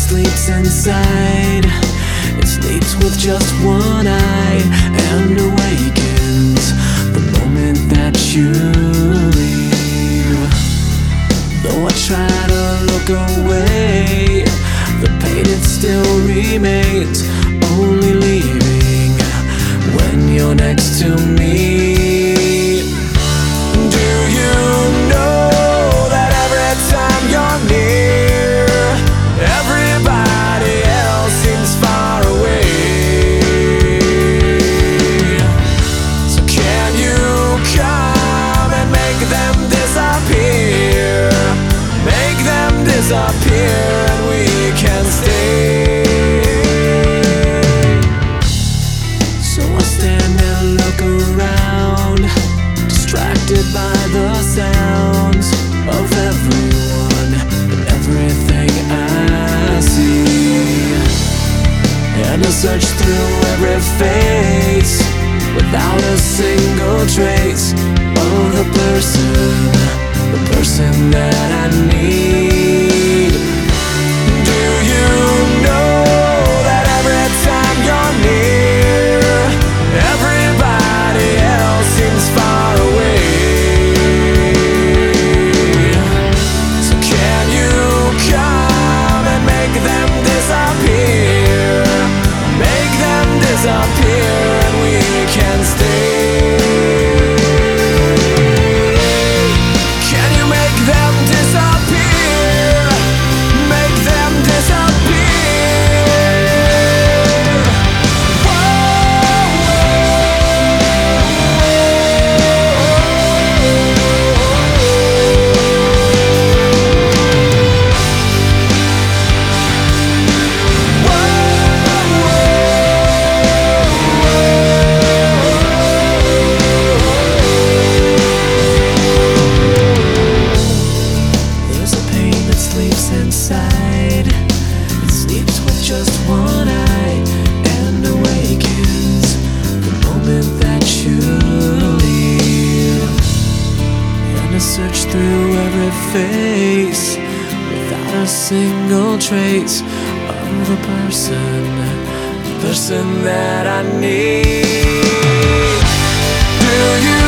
sleeps inside. It sleeps with just one eye and awakens the moment that you leave. Though I try to look away, the pain it still remains, only leaving when you're next to me. Do you know that every time you're near, everybody else seems far away? So can you come and make them disappear? Make them disappear and we can stay. So I stand and look around, distracted by the sounds of everyone and everything I see. And I search through every face without a single trace of the person that I need. Do you know that every time you're near, everybody else seems far away? So can you come and make them disappear? Make them disappear and we can stay. Can you make them disappear? Make them disappear. There's a pain that sleeps inside. It sleeps with just one eye and awakens the moment that you leave. And I search through every face without a single trace of the person that I need. Do you